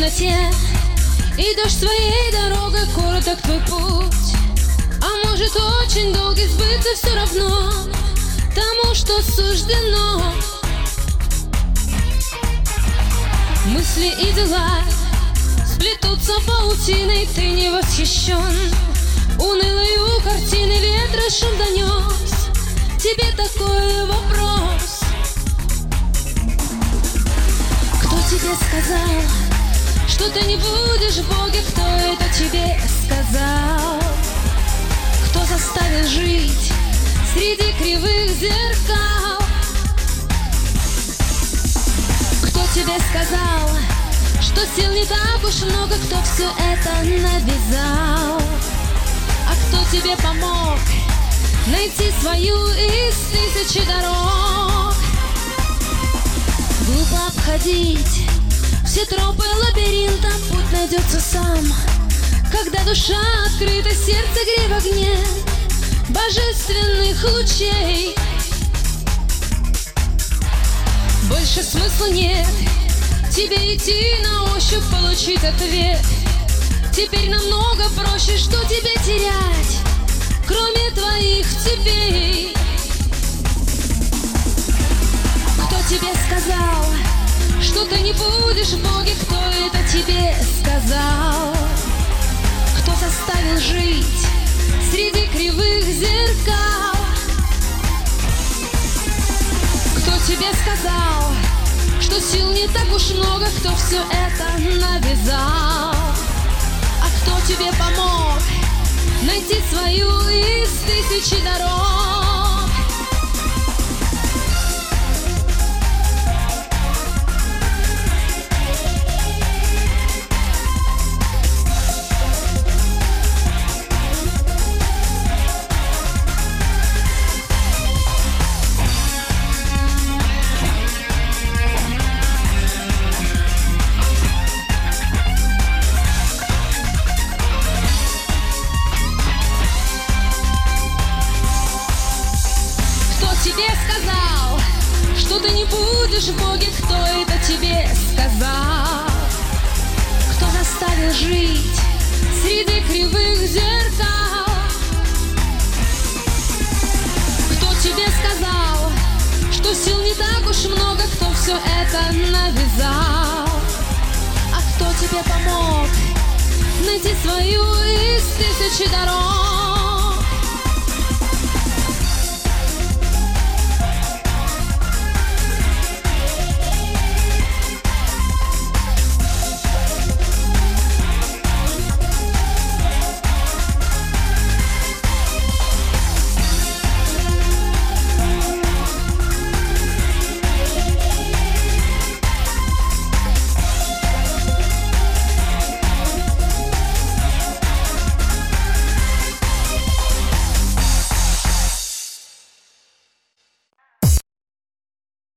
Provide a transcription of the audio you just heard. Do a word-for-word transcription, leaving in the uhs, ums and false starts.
темноте идешь своей дорогой, короток твой путь. А может очень долгий, сбыться все равно тому, что суждено. Мысли и дела сплетутся паутиной, ты не восхищен унылою картиной. Ветра шум донес тебе такой вопрос: кто тебе сказал, что ты не будешь в Боге? Кто это тебе сказал? Кто заставил жить среди кривых зеркал? Кто тебе сказал, что сил не так уж много? Кто все это навязал? А кто тебе помог найти свою из тысячи дорог? Глупо обходить все тропы лабиринта, путь найдется сам, когда душа открыта, сердце грей в огне божественных лучей. Больше смысла нет тебе идти на ощупь, получить ответ. Теперь намного проще, что тебе терять, кроме твоих цепей. Кто тебе сказал, что ты не будешь в Боге? Кто это тебе сказал? Кто заставил жить среди кривых зеркал? Кто тебе сказал, что сил не так уж много? Кто все это навязал? А кто тебе помог найти свою из тысячи дорог? Тебе сказал, что ты не будешь в Боге? Кто это тебе сказал? Кто заставил жить среди кривых зеркал? Кто тебе сказал, что сил не так уж много? Кто все это навязал? А кто тебе помог найти свою из тысячи дорог?